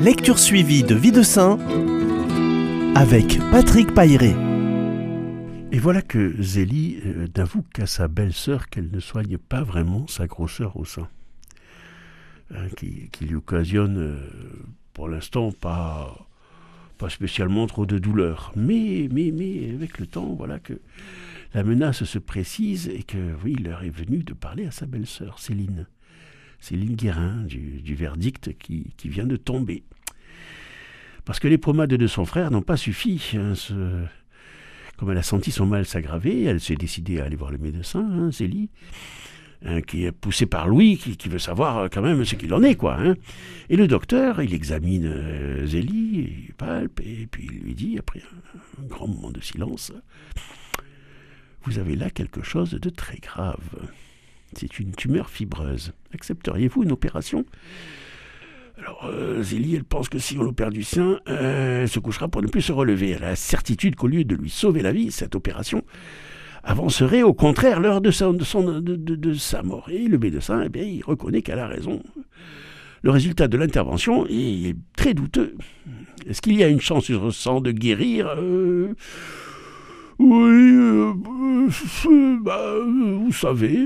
Lecture suivie de Vie de Saint avec Patrick Pailleret. Et voilà que Zélie n'avoue qu'à sa belle-sœur qu'elle ne soigne pas vraiment sa grosseur au sein, qui lui occasionne pour l'instant pas spécialement trop de douleur. Mais avec le temps, voilà que la menace se précise et que oui, l'heure est venue de parler à sa belle-sœur, Céline Guérin, du verdict qui vient de tomber. Parce que les pommades de son frère n'ont pas suffi. Comme elle a senti son mal s'aggraver, elle s'est décidée à aller voir le médecin, Zélie, qui est poussé par Louis, qui veut savoir quand même ce qu'il en est, quoi. Et le docteur, il examine Zélie, il palpe, et puis il lui dit, après un grand moment de silence, « Vous avez là quelque chose de très grave. C'est une tumeur fibreuse. Accepteriez-vous une opération ?» Alors, Zélie, elle pense que si on l'opère du sein, elle se couchera pour ne plus se relever. Elle a la certitude qu'au lieu de lui sauver la vie, cette opération avancerait au contraire l'heure de sa mort. Et le médecin, il reconnaît qu'elle a raison. Le résultat de l'intervention est très douteux. Est-ce qu'il y a une chance sur 100 de guérir Oui, vous savez,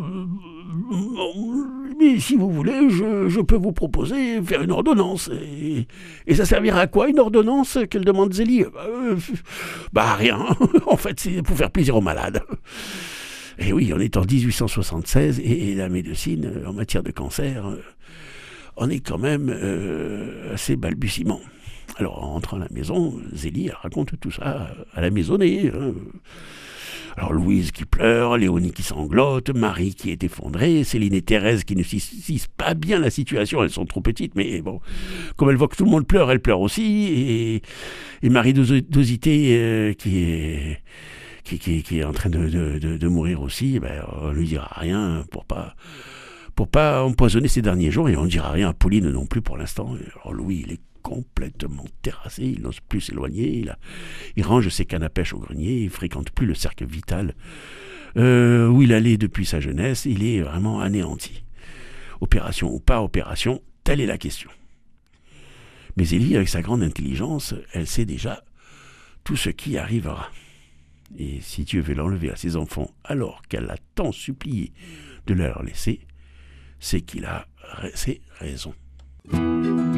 mais si vous voulez, je peux vous proposer faire une ordonnance. Et ça servira à quoi, une ordonnance qu'elle demande Zélie rien. En fait, c'est pour faire plaisir aux malades. Et oui, on est en 1876 et la médecine, en matière de cancer, on est quand même assez balbutiement. Alors, en rentrant à la maison, Zélie raconte tout ça à la maisonnée. Alors, Louise qui pleure, Léonie qui sanglote, Marie qui est effondrée, Céline et Thérèse qui ne saisissent pas bien la situation, elles sont trop petites, mais bon, comme elles voient que tout le monde pleure, elles pleurent aussi, et Marie Dosité qui est en train de mourir aussi, on lui dira rien pour pas empoisonner ses derniers jours, et on ne dira rien à Pauline non plus pour l'instant. Alors Louis, il est complètement terrassé, il n'ose plus s'éloigner, il range ses cannes à pêche au grenier, il fréquente plus le cercle vital où il allait depuis sa jeunesse, il est vraiment anéanti. Opération ou pas opération, telle est la question. Mais Zélie, avec sa grande intelligence, elle sait déjà tout ce qui arrivera. Et si Dieu veut l'enlever à ses enfants alors qu'elle a tant supplié de leur laisser, c'est qu'il a ses raisons.